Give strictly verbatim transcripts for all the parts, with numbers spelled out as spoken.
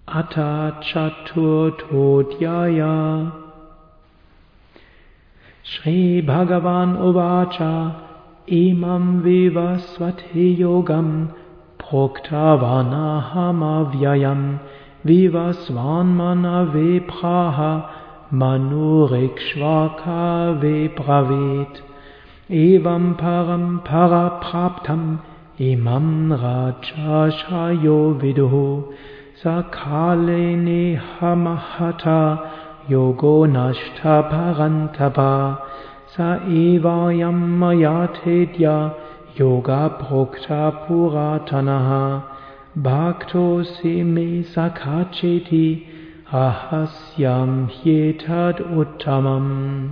Atta Chaturtodhyaya. Shri Bhagavan Uvacha Imam Vivasvate Yogam Proktavanahamavayam Vivasvanmana Vepraha Manurikshvaka Vebravit Evam Param Parapraptam Imam Rajashayo Viduhu Sakale Nehamahata Yogo Nashta Parantapa Sa Evayam Mayatedya Yoga Prokta Puratanaha Bhakto Sime Sakacheti Rahasyam Hyetad Uttamam.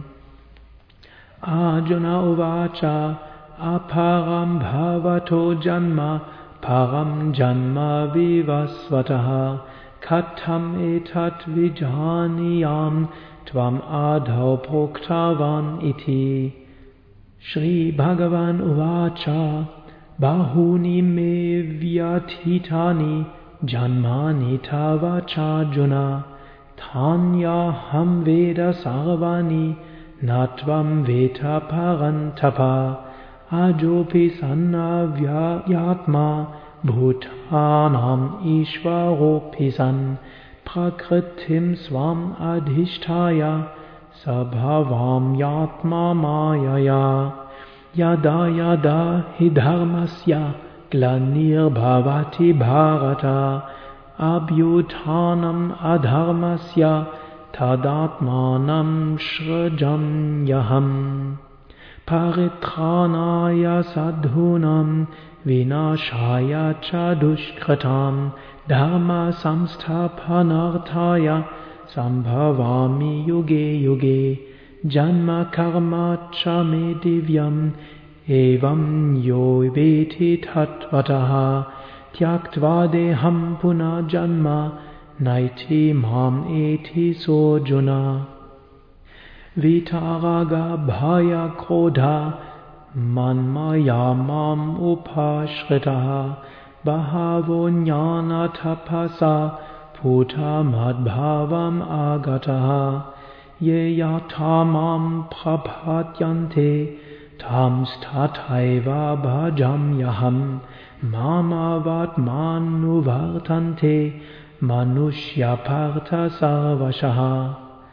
Arjuna Uvacha Aparam Bhavato Janma Param Janma Vivasvataha Katham etat vijaniyam tvam adhau proktavan iti. Shri Bhagavan Uvacha Bahuni me vyatitani janmani tavachajuna Tanya ham veda sarvani natvam veta parantapa Ajopi sanna vyatma Bhutanam Ishvaropisan Prakritim Swam Adhishtaya Sabhavam Yatma Mayaya Yada Yada Hidharmasya Glanir Bhavati Bharata Abhyutanam Adharmasya Tadatmanam Shrajam Yaham Paritranaya Sadhunam Vinashaya Chadushkratam Dharma Samsthapanarthaya Sambhavami Yuge Yuge Janma Karma Chame Divyam Evam Yo Veti Tatvataha Tyaktva Deham Puna Janma Naiti Mam Eti Sojuna Vitaraga Bhaya Krodha Manmaya mam upashritaha Bahavo jnana tapasa Puta madbhavam agataha Ye yatamam prabhatyante Tams tathaiva bhajam yaham Mamavat manuvartante Manushya partha sarvashaha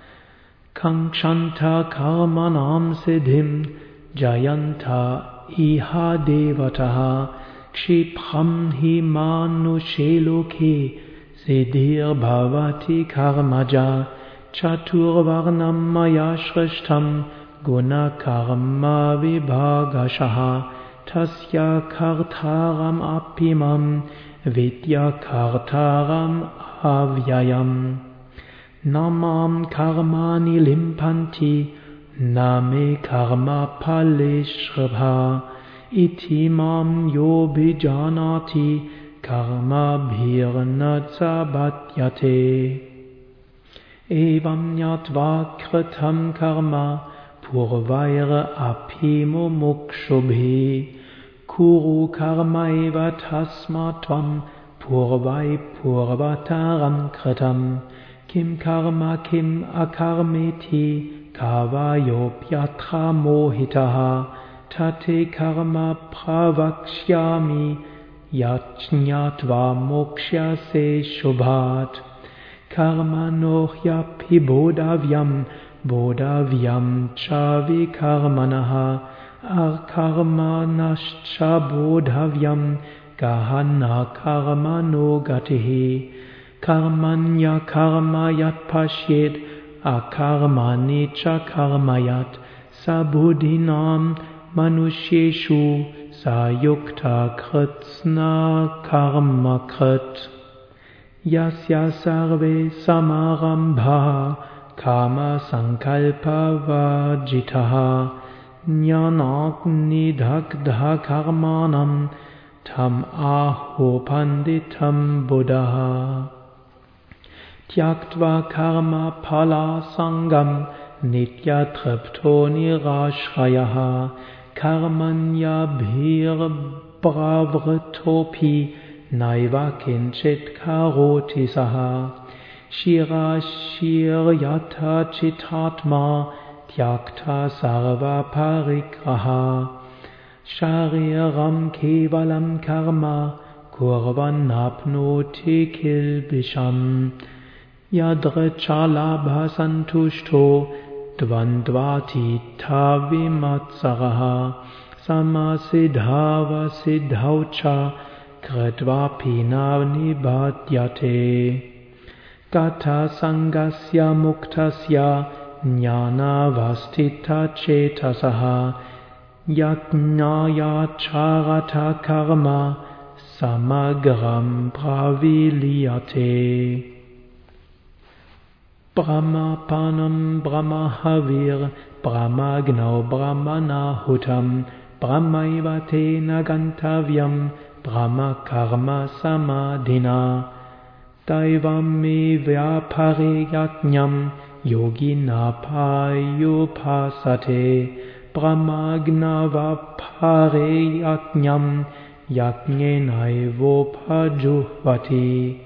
Kankshanta karmanam siddhim Jayanta iha devataha Kshipram hi manusheloke Siddhir bhavati karmaja Chaturvarnam maya shrishtam Guna karma vibhagashaha Tasya kartaram apimam Vidya kartaram avyayam Namam karmani limpanti Name karma palishrabha iti mam yo bijanati karma bhirnatsa bhatyate. Evam yatva kritam karma purvaira apimo mokshobhe kuru karmaiva tasmatvam purvai purvataram kritam kim karma kim akarmeti Kavayopyatra mohitaha tate karma pravakshyami yajñatva mokshase shubhat karma nohyapi bodhavyam bodhavyam chavi karmanaha akarma nascha bodhavyam gahana karma no gatihi karmanya karma yat pashyet akarmani cha karmayat sabudhinam manusheshu sayukta kritsna karmakrit yasya sarve samarambha kama sankalpa vajitaha jnanaknidhagdha karmanam tam aho panditam buddhaha Tyaktva karma pala sangam nitya tripto nirashrayaha karmanya bhir bravritopi naiva kinchit karoti saha. Shira shiryata chitatma tyakta sarva parigraha. Shariram kevalam karma kurvan apnoti kilbisham. Yadrechalabha santushto dvandvati tavimatsaraha. Samasidhava siddhaucha kritva nibhadyate. Gata sangasya muktasya jnana vastita chetasaha. Yajnaya charata karma samagram praviliyate. Brahma panam brahma havir brahma gnau brahmana hutam brahmaiva tena gantavyam brahma karma samadhina. Daivam me vyapare yajnam yogina payupasate. Brahmagnava pare yajnam yajnenaivo pajuhvati.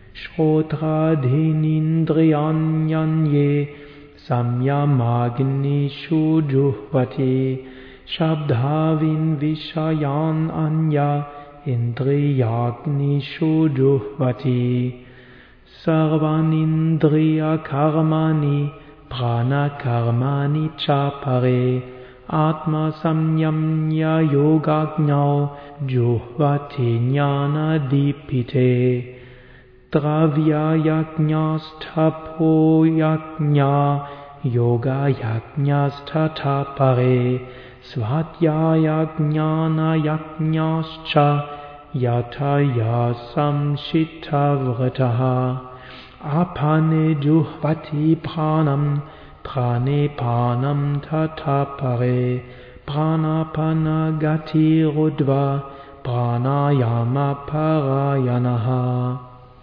Shrodradhinindriyanyanye samyamagnishu juhvati. Shabdhavin vishayan anya indriyagnishu juhvati. Sarvanindriya karmani prana karmani chapare. Atma samyamya yogajnau juhvati jnana dipite. Dravya yajnastapo yajna yoga yajnastatapare. Svatyaya jnana yajnascha yataya samshita vrataha. Apane juhvati pranam prane panam tatapare. Pranapana gati rudva pranayama parayanaha.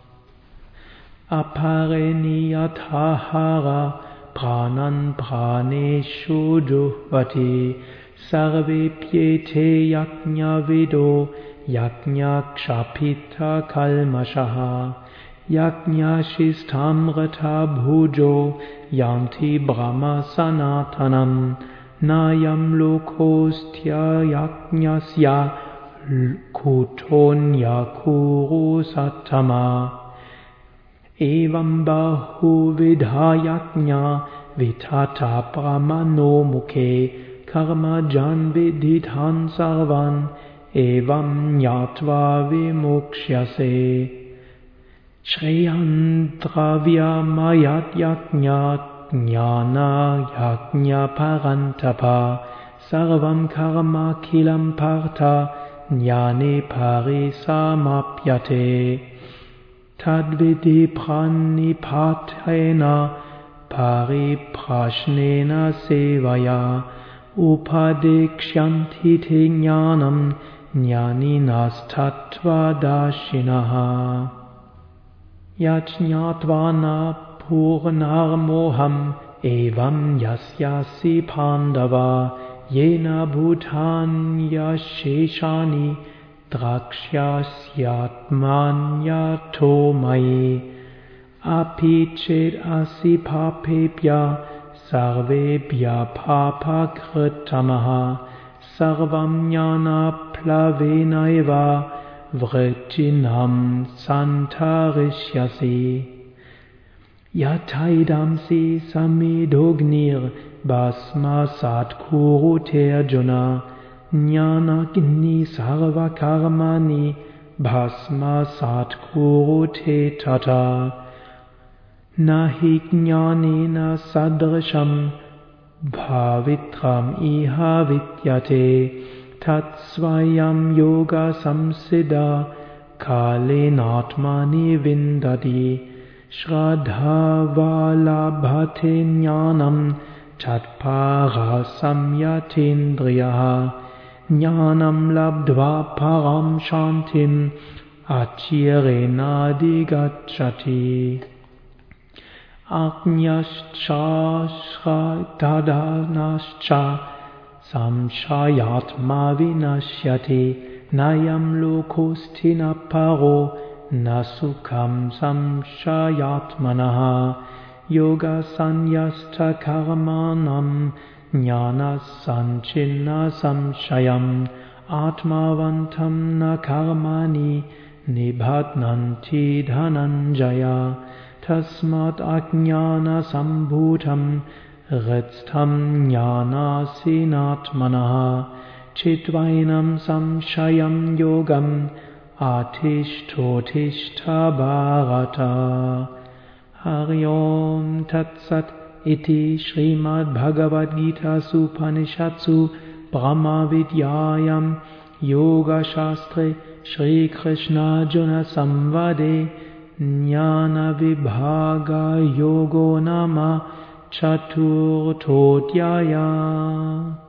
Apare niyatahara pranan praneshu juhvati. Sarve pyete yajna vido yajna kshapita kalmashaha. Yajna shistamrata bhujo yanti brahma sanatanam. Nayam lokostya yajnasya kutonya kuru satama. Evam bahu vidhayajna vitata brahmano mukhe. Karma jan vididhan sarvan evam nyatva vimukshase. Shreyan dravya mayat yajna jnana yajna parantapa. Sarvam karma kilam partha jnane parisamapyate. Tadvidi pranipatena pariprashnena sevaya. Upadekshanti te jnanam jnaninas tattvadashinaha. Yajñatvana purnarmoham evam yasyasi pandava. Yena bhutanya sheshani drakshasyatmanyato mayi. Apichet asipapebhya sarvebhya papakritamaha. Sarvam jnana plavenaiva vrittinam santarishyasi. Yataidamsi samidognir basma satkuru te arjuna. Jnanagni sarva karmani bhasma satkuru te tata. Nahi jnanena sadrisham bhavitram iha vidyate. Tatsvayam yoga samsiddha kalenatmani vindati. Shraddha valabhate jnanam tatpara samyatindriyaha. Jnanam labdva param shantim achirenadi Ajñascha shraddhanascha samshayatma vinashyati. nayam lokostina paro nasukam samshayatmanaha yoga sanyasta karmanam jnana sanchinna samshayam atmavantam na karmani nibhatnanti dhananjaya tasmat ajnana sambhutam retstam jnana sinatmanaha chitvainam samshayam yogam atishthotishta bharata. Hari Om Tat Sat Iti Srimad Bhagavad Gita Upanishadsu Brahma Vidyayam Yoga Shastre Shri Krishna Arjuna Samvade Jnana Vibhaga Yogo Nama Chaturtodhyaya.